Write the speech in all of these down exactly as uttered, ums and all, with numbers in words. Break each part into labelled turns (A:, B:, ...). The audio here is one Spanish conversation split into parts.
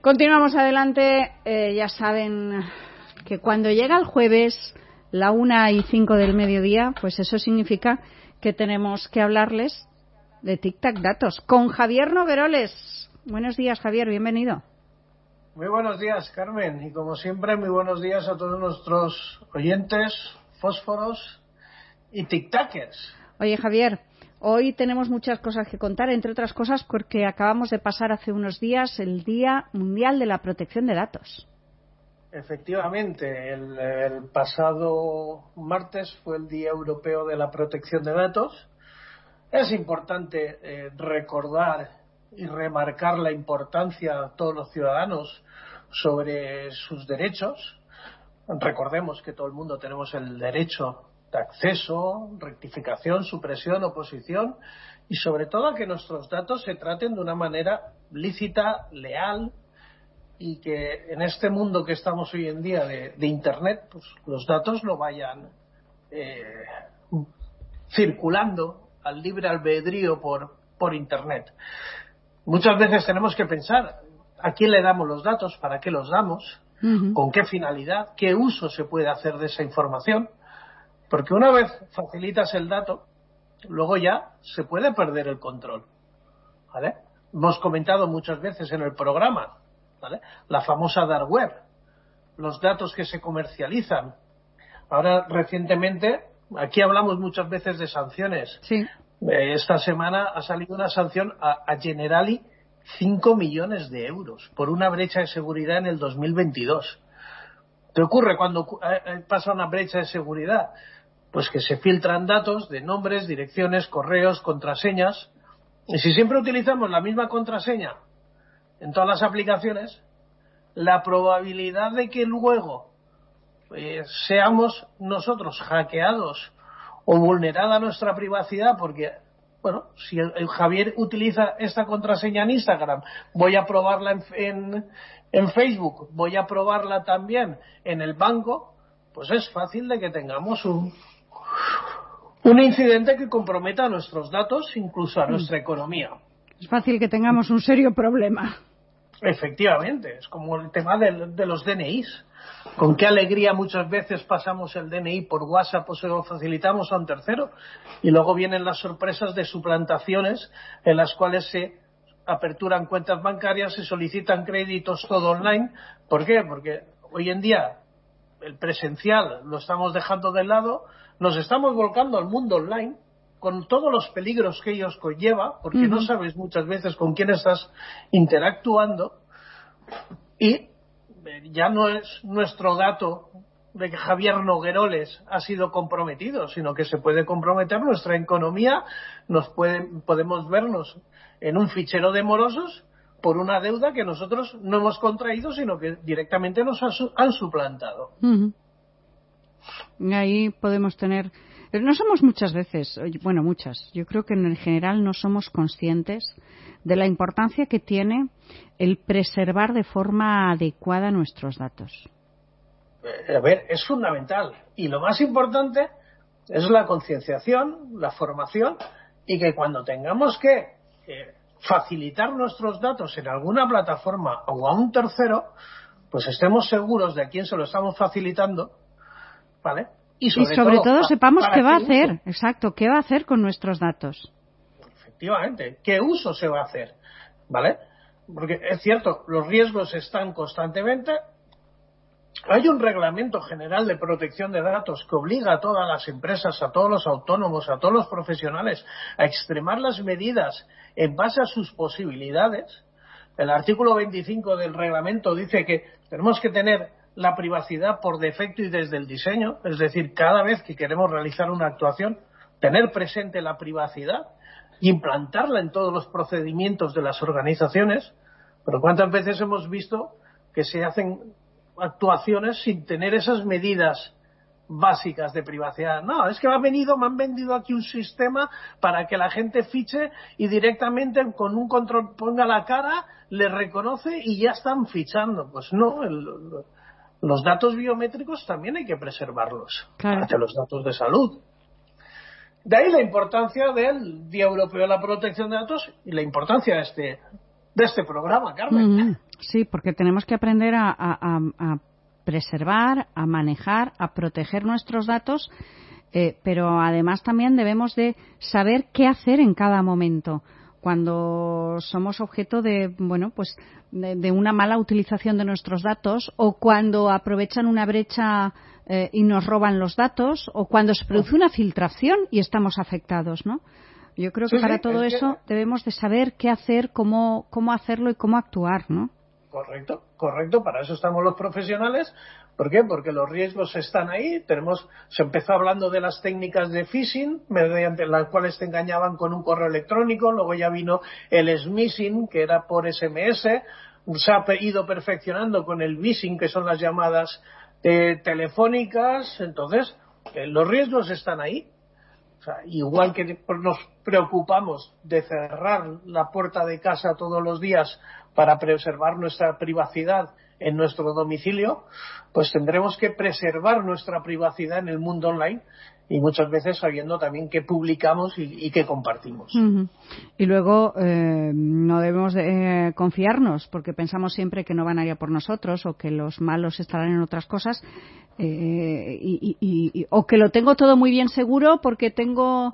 A: Continuamos adelante. Eh, ya saben que cuando llega el jueves, la una y cinco del mediodía, pues eso significa que tenemos que hablarles de Tic Tac Datos con Javier Nogueroles. Buenos días, Javier, bienvenido.
B: Muy buenos días, Carmen, y como siempre, muy buenos días a todos nuestros oyentes, fósforos y tic-tackers.
A: Oye, Javier, hoy tenemos muchas cosas que contar, entre otras cosas porque acabamos de pasar hace unos días el Día Mundial de la Protección de Datos.
B: Efectivamente, el, el pasado martes fue el Día Europeo de la Protección de Datos. Es importante eh, recordar y remarcar la importancia a todos los ciudadanos sobre sus derechos. Recordemos que todo el mundo tenemos el derecho de acceso, rectificación, supresión, oposición y sobre todo a que nuestros datos se traten de una manera lícita, leal y que en este mundo que estamos hoy en día de, de Internet, pues los datos no vayan eh, circulando al libre albedrío por, por Internet. Muchas veces tenemos que pensar a quién le damos los datos, para qué los damos, uh-huh. con qué finalidad, qué uso se puede hacer de esa información, porque una vez facilitas el dato, luego ya se puede perder el control, ¿vale? Hemos comentado muchas veces en el programa, ¿vale? La famosa dark web, los datos que se comercializan. Ahora, recientemente, aquí hablamos muchas veces de sanciones.
A: Sí.
B: Esta semana ha salido una sanción a, a Generali, cinco millones de euros por una brecha de seguridad en el dos mil veintidós. ¿Qué ocurre cuando pasa una brecha de seguridad? Pues que se filtran datos de nombres, direcciones, correos, contraseñas. Y si siempre utilizamos la misma contraseña en todas las aplicaciones, la probabilidad de que luego eh, seamos nosotros hackeados o vulnerada nuestra privacidad, porque, bueno, si el, el Javier utiliza esta contraseña en Instagram, voy a probarla en, en, en Facebook, voy a probarla también en el banco, pues es fácil de que tengamos un, un incidente que comprometa nuestros datos, incluso a nuestra economía.
A: Es fácil que tengamos un serio problema.
B: Efectivamente, es como el tema de, de los D N Is. Con qué alegría muchas veces pasamos el D N I por WhatsApp o se lo facilitamos a un tercero y luego vienen las sorpresas de suplantaciones en las cuales se aperturan cuentas bancarias, se solicitan créditos todo online. ¿Por qué? Porque hoy en día el presencial lo estamos dejando de lado, nos estamos volcando al mundo online con todos los peligros que ellos conlleva, porque uh-huh. no sabes muchas veces con quién estás interactuando y ya no es nuestro dato de que Javier Nogueroles ha sido comprometido, sino que se puede comprometer nuestra economía, nos puede, podemos vernos en un fichero de morosos por una deuda que nosotros no hemos contraído, sino que directamente nos han suplantado.
A: Uh-huh. Ahí podemos tener... No somos muchas veces, bueno, muchas, yo creo que en general no somos conscientes de la importancia que tiene el preservar de forma adecuada nuestros datos.
B: A ver, es fundamental. Y lo más importante es la concienciación, la formación, y que cuando tengamos que eh, facilitar nuestros datos en alguna plataforma o a un tercero, pues estemos seguros de a quién se lo estamos facilitando, ¿vale?
A: Y sobre, y sobre todo, todo sepamos qué va a hacer, uso. Exacto, qué va a hacer con nuestros datos.
B: Efectivamente, qué uso se va a hacer, ¿vale? Porque es cierto, los riesgos están constantemente. Hay un reglamento general de protección de datos que obliga a todas las empresas, a todos los autónomos, a todos los profesionales a extremar las medidas en base a sus posibilidades. El artículo veinticinco del reglamento dice que tenemos que tener la privacidad por defecto y desde el diseño, es decir, cada vez que queremos realizar una actuación, tener presente la privacidad y implantarla en todos los procedimientos de las organizaciones. Pero ¿cuántas veces hemos visto que se hacen actuaciones sin tener esas medidas básicas de privacidad? No, es que me ha venido, me han vendido aquí un sistema para que la gente fiche y directamente con un control ponga la cara, le reconoce y ya están fichando. Pues no, el, los datos biométricos también hay que preservarlos,
A: claro.
B: Ante los datos de salud. De ahí la importancia del Día Europeo de la Protección de Datos y la importancia de este de este programa, Carmen.
A: Mm, sí, porque tenemos que aprender a, a, a preservar, a manejar, a proteger nuestros datos, eh, pero además también debemos de saber qué hacer en cada momento cuando somos objeto de, bueno, pues de, de una mala utilización de nuestros datos, o cuando aprovechan una brecha eh, y nos roban los datos, o cuando se produce una filtración y estamos afectados, ¿no? Yo creo que
B: Sí,
A: para
B: sí,
A: todo
B: es
A: eso
B: que...
A: debemos de saber qué hacer, cómo, cómo hacerlo y cómo actuar, ¿no?
B: Correcto, correcto, para eso estamos los profesionales. ¿Por qué? Porque los riesgos están ahí. Tenemos, se empezó hablando de las técnicas de phishing, mediante las cuales te engañaban con un correo electrónico, luego ya vino el smishing, que era por ese eme ese, se ha ido perfeccionando con el vishing, que son las llamadas eh, telefónicas. Entonces, eh, los riesgos están ahí. O sea, igual que nos preocupamos de cerrar la puerta de casa todos los días para preservar nuestra privacidad en nuestro domicilio, pues tendremos que preservar nuestra privacidad en el mundo online, y muchas veces sabiendo también qué publicamos y, y qué compartimos.
A: Uh-huh. Y luego eh, no debemos de, eh, confiarnos, porque pensamos siempre que no van a ir a por nosotros, o que los malos estarán en otras cosas, eh, y, y, y, o que lo tengo todo muy bien seguro porque tengo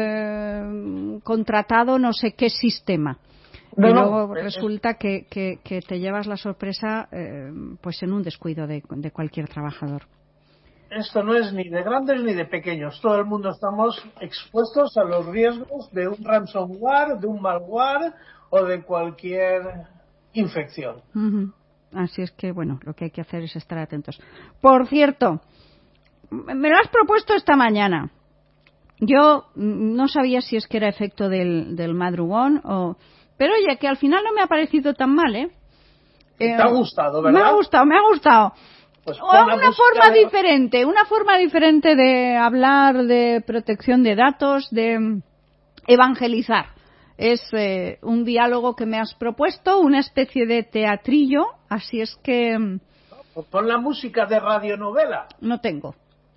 A: eh, contratado no sé qué sistema. No, y luego no, resulta que, que, que te llevas la sorpresa eh, pues en un descuido de, de cualquier trabajador.
B: Esto no es ni de grandes ni de pequeños. Todo el mundo estamos expuestos a los riesgos de un ransomware, de un malware o de cualquier infección.
A: Uh-huh. Así es que, bueno, lo que hay que hacer es estar atentos. Por cierto, me lo has propuesto esta mañana. Yo no sabía si es que era efecto del, del madrugón o... Pero oye, que al final no me ha parecido tan mal, ¿eh?
B: ¿Te ha gustado, verdad?
A: Me ha gustado, me ha gustado.
B: Pues
A: o una forma
B: de...
A: diferente, una forma diferente de hablar de protección de datos, de evangelizar. Es eh, un diálogo que me has propuesto, una especie de teatrillo, así es que...
B: Pues pon la música de radionovela.
A: No tengo.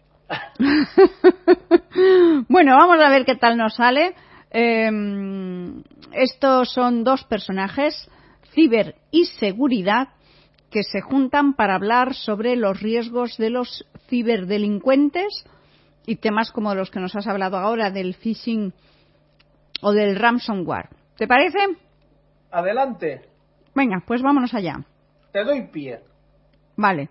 A: Bueno, vamos a ver qué tal nos sale. Eh, estos son dos personajes, ciber y seguridad, que se juntan para hablar sobre los riesgos de los ciberdelincuentes y temas como los que nos has hablado ahora, del phishing o del ransomware. ¿Te parece?
B: Adelante.
A: Venga, pues vámonos allá.
B: Te doy pie.
A: Vale.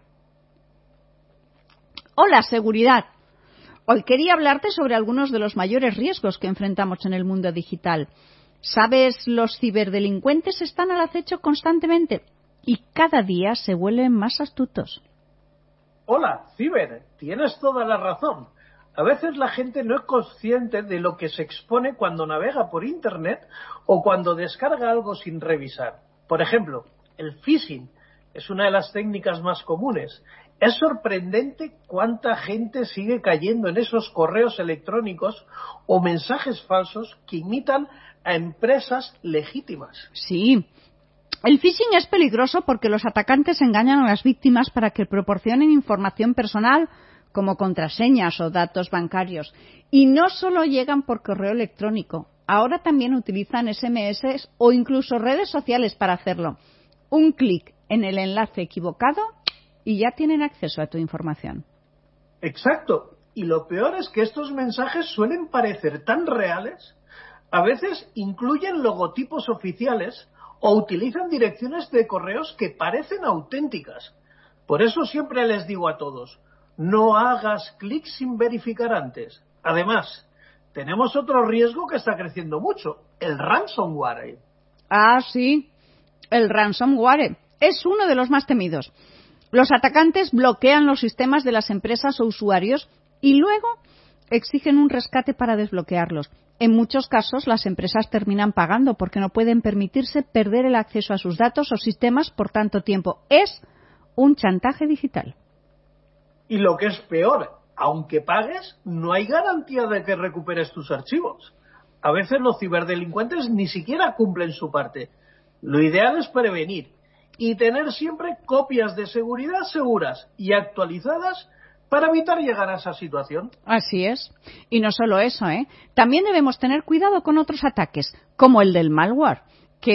A: Hola, seguridad. Hoy quería hablarte sobre algunos de los mayores riesgos que enfrentamos en el mundo digital. ¿Sabes? Los ciberdelincuentes están al acecho constantemente y cada día se vuelven más astutos.
B: Hola, ciber, tienes toda la razón. A veces la gente no es consciente de lo que se expone cuando navega por Internet o cuando descarga algo sin revisar. Por ejemplo, el phishing es una de las técnicas más comunes. Es sorprendente cuánta gente sigue cayendo en esos correos electrónicos o mensajes falsos que imitan a empresas legítimas.
A: Sí. El phishing es peligroso porque los atacantes engañan a las víctimas para que proporcionen información personal como contraseñas o datos bancarios. Y no solo llegan por correo electrónico, ahora también utilizan ese eme ese o incluso redes sociales para hacerlo. Un clic en el enlace equivocado y ya tienen acceso a tu información.
B: Exacto. Y lo peor es que estos mensajes suelen parecer tan reales. A veces incluyen logotipos oficiales o utilizan direcciones de correos que parecen auténticas. Por eso siempre les digo a todos, no hagas clic sin verificar antes. Además, tenemos otro riesgo que está creciendo mucho, el ransomware.
A: Ah, sí, el ransomware es uno de los más temidos. Los atacantes bloquean los sistemas de las empresas o usuarios y luego exigen un rescate para desbloquearlos. En muchos casos, las empresas terminan pagando porque no pueden permitirse perder el acceso a sus datos o sistemas por tanto tiempo. Es un chantaje digital.
B: Y lo que es peor, aunque pagues, no hay garantía de que recuperes tus archivos. A veces los ciberdelincuentes ni siquiera cumplen su parte. Lo ideal es prevenir y tener siempre copias de seguridad seguras y actualizadas para evitar llegar a esa situación.
A: Así es. Y no solo eso, ¿eh? También debemos tener cuidado con otros ataques, como el del malware, que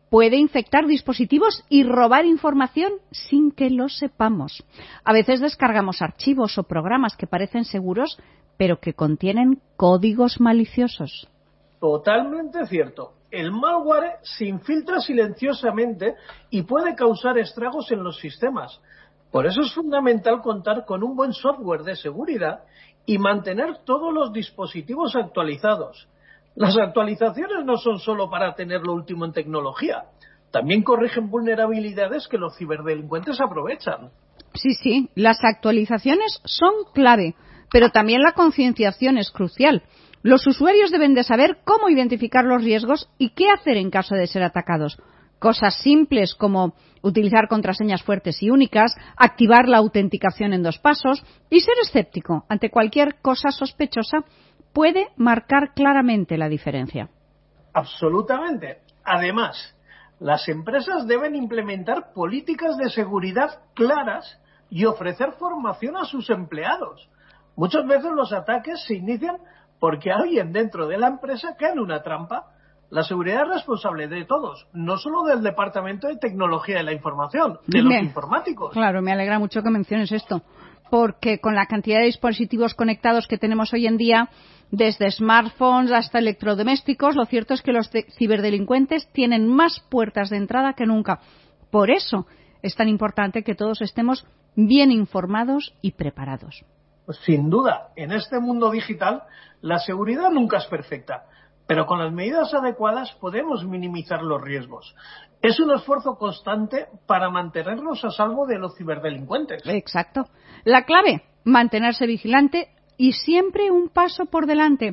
A: puede infectar dispositivos y robar información sin que lo sepamos. A veces descargamos archivos o programas que parecen seguros, pero que contienen códigos maliciosos.
B: Totalmente cierto. El malware se infiltra silenciosamente y puede causar estragos en los sistemas. Por eso es fundamental contar con un buen software de seguridad y mantener todos los dispositivos actualizados. Las actualizaciones no son solo para tener lo último en tecnología, también corrigen vulnerabilidades que los ciberdelincuentes aprovechan.
A: Sí, sí, las actualizaciones son clave, pero también la concienciación es crucial. Los usuarios deben de saber cómo identificar los riesgos y qué hacer en caso de ser atacados. Cosas simples como utilizar contraseñas fuertes y únicas, activar la autenticación en dos pasos y ser escéptico ante cualquier cosa sospechosa puede marcar claramente la diferencia.
B: Absolutamente. Además, las empresas deben implementar políticas de seguridad claras y ofrecer formación a sus empleados. Muchas veces los ataques se inician porque alguien dentro de la empresa cae en una trampa. La seguridad es responsable de todos, no solo del Departamento de Tecnología de la Información, de
A: me,
B: los informáticos.
A: Claro, me alegra mucho que menciones esto, porque con la cantidad de dispositivos conectados que tenemos hoy en día, desde smartphones hasta electrodomésticos, lo cierto es que los ciberdelincuentes tienen más puertas de entrada que nunca. Por eso es tan importante que todos estemos bien informados y preparados.
B: Sin duda, en este mundo digital, la seguridad nunca es perfecta, pero con las medidas adecuadas podemos minimizar los riesgos. Es un esfuerzo constante para mantenernos a salvo de los ciberdelincuentes.
A: Exacto. La clave, mantenerse vigilante y siempre un paso por delante.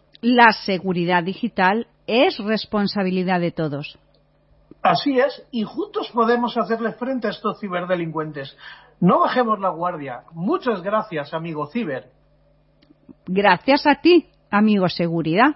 A: La seguridad digital es responsabilidad de todos.
B: Así es, y juntos podemos hacerle frente a estos ciberdelincuentes. No bajemos la guardia. Muchas gracias, amigo ciber.
A: Gracias a ti, amigo seguridad.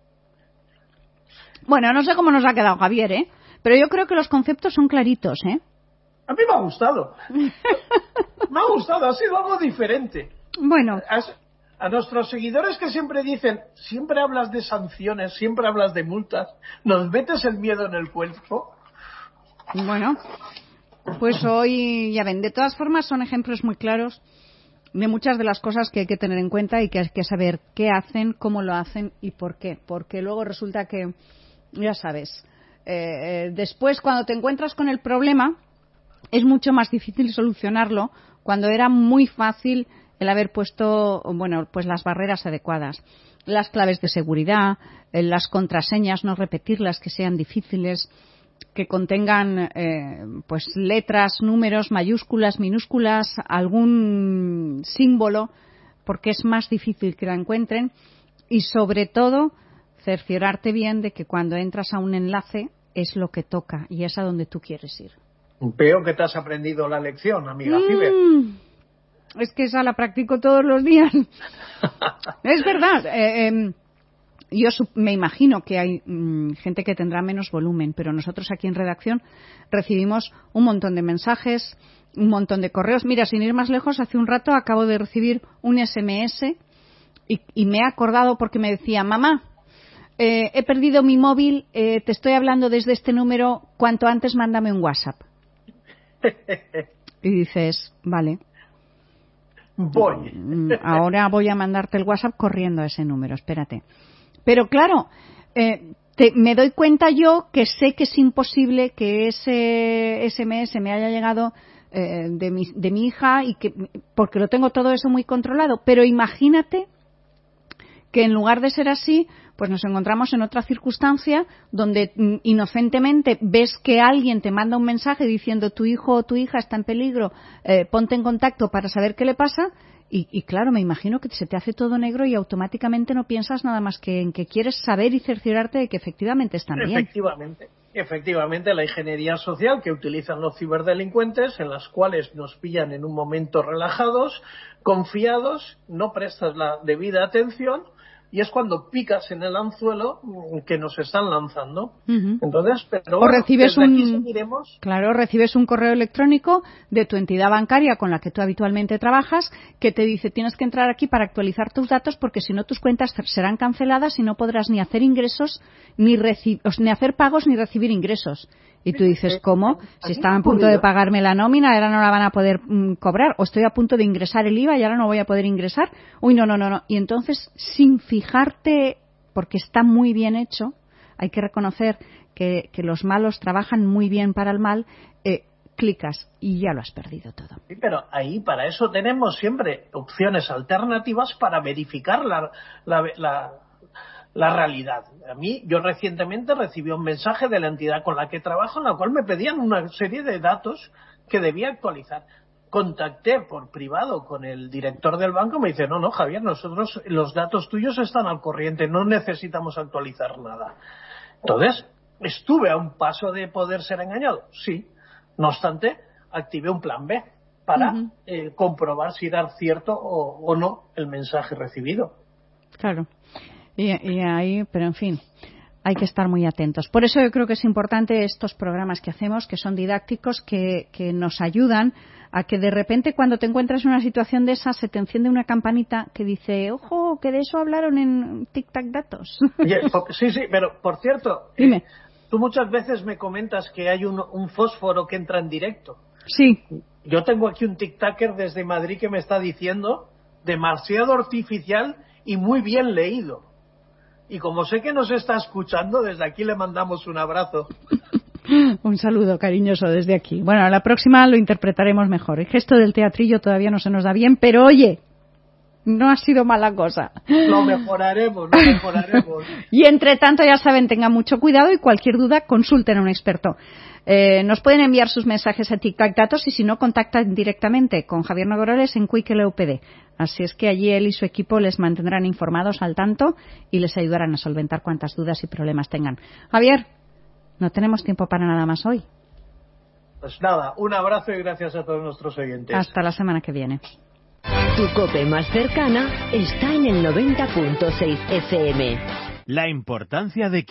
A: Bueno, no sé cómo nos ha quedado Javier, ¿eh? Pero yo creo que los conceptos son claritos, ¿eh?
B: A mí me ha gustado. Me ha gustado, ha sido algo diferente.
A: Bueno.
B: A, a nuestros seguidores que siempre dicen, siempre hablas de sanciones, siempre hablas de multas, ¿nos metes el miedo en el cuerpo?
A: Bueno, pues hoy, ya ven, de todas formas son ejemplos muy claros de muchas de las cosas que hay que tener en cuenta y que hay que saber qué hacen, cómo lo hacen y por qué. Porque luego resulta que, ya sabes, eh, después cuando te encuentras con el problema es mucho más difícil solucionarlo cuando era muy fácil el haber puesto, bueno, pues las barreras adecuadas, las claves de seguridad, las contraseñas, no repetirlas, que sean difíciles, que contengan eh, pues letras, números, mayúsculas, minúsculas, algún símbolo, porque es más difícil que la encuentren, y sobre todo cerciorarte bien de que cuando entras a un enlace es lo que toca y es a donde tú quieres ir.
B: Veo que te has aprendido la lección, amiga
A: mm,
B: ciber.
A: Es que esa la practico todos los días. Es verdad. Eh, eh, Yo me imagino que hay mmm, gente que tendrá menos volumen, pero nosotros aquí en redacción recibimos un montón de mensajes, un montón de correos. Mira, sin ir más lejos, hace un rato acabo de recibir un ese eme ese y, y me he acordado porque me decía, mamá, eh, he perdido mi móvil, eh, te estoy hablando desde este número, cuanto antes mándame un WhatsApp. Y dices, vale.
B: Voy.
A: Ahora voy a mandarte el WhatsApp corriendo a ese número, espérate. Pero claro, eh, te, me doy cuenta yo que sé que es imposible que ese ese eme ese me haya llegado eh, de, mi, de mi hija y que porque lo tengo todo eso muy controlado. Pero imagínate que en lugar de ser así, pues nos encontramos en otra circunstancia donde mm, inocentemente ves que alguien te manda un mensaje diciendo tu hijo o tu hija está en peligro, eh, ponte en contacto para saber qué le pasa. Y, y claro, me imagino que se te hace todo negro y automáticamente no piensas nada más que en que quieres saber y cerciorarte de que efectivamente están bien.
B: Efectivamente, efectivamente la ingeniería social que utilizan los ciberdelincuentes, en las cuales nos pillan en un momento relajados, confiados, no prestas la debida atención, y es cuando picas en el anzuelo que nos están lanzando.
A: Uh-huh.
B: Entonces, pero
A: o
B: bueno,
A: recibes
B: desde
A: un,
B: aquí seguiremos.
A: Claro, recibes un correo electrónico de tu entidad bancaria con la que tú habitualmente trabajas que te dice tienes que entrar aquí para actualizar tus datos porque si no tus cuentas serán canceladas y no podrás ni hacer ingresos, ni, reci- ni hacer pagos, ni recibir ingresos. Y tú dices, ¿cómo? Si estaba a punto de pagarme la nómina, ahora no la van a poder mm, cobrar. O estoy a punto de ingresar el I V A y ahora no voy a poder ingresar. Uy, no, no, no, no. Y entonces, sin fijarte, porque está muy bien hecho, hay que reconocer que, que los malos trabajan muy bien para el mal, eh, clicas y ya lo has perdido todo.
B: Sí, pero ahí para eso tenemos siempre opciones alternativas para verificar la, la, la la realidad. A mí, yo recientemente recibí un mensaje de la entidad con la que trabajo en la cual me pedían una serie de datos que debía actualizar. Contacté por privado con el director del banco, me dice, no, no, Javier, nosotros los datos tuyos están al corriente, no necesitamos actualizar nada. Entonces, ¿estuve a un paso de poder ser engañado? Sí. No obstante, activé un plan B para uh-huh. eh, comprobar si era cierto o, o no el mensaje recibido.
A: Claro. Y, y ahí, pero en fin, hay que estar muy atentos. Por eso yo creo que es importante estos programas que hacemos, que son didácticos, que, que nos ayudan a que de repente cuando te encuentras en una situación de esa se te enciende una campanita que dice, ojo, que de eso hablaron en Tic Tac Datos.
B: Oye, sí, sí, pero por cierto,
A: Dime.
B: Eh, tú muchas veces me comentas que hay un, un fósforo que entra en directo.
A: Sí.
B: Yo tengo aquí un tic-tacker desde Madrid que me está diciendo demasiado artificial y muy bien leído. Y como sé que nos está escuchando, desde aquí le mandamos un abrazo.
A: Un saludo cariñoso desde aquí. Bueno, a la próxima lo interpretaremos mejor. El gesto del teatrillo todavía no se nos da bien, pero oye, no ha sido mala cosa.
B: Lo mejoraremos, lo mejoraremos.
A: Y entre tanto, ya saben, tengan mucho cuidado y cualquier duda consulten a un experto. Eh, nos pueden enviar sus mensajes a Tic Tac Datos y si no, contactan directamente con Javier Nogorales en Quick L U P D. Así es que allí él y su equipo les mantendrán informados al tanto y les ayudarán a solventar cuantas dudas y problemas tengan. Javier, no tenemos tiempo para nada más hoy.
B: Pues nada, un abrazo y gracias a todos nuestros oyentes.
A: Hasta la semana que viene.
C: Tu COPE más cercana está en el noventa punto seis F M.
D: La importancia de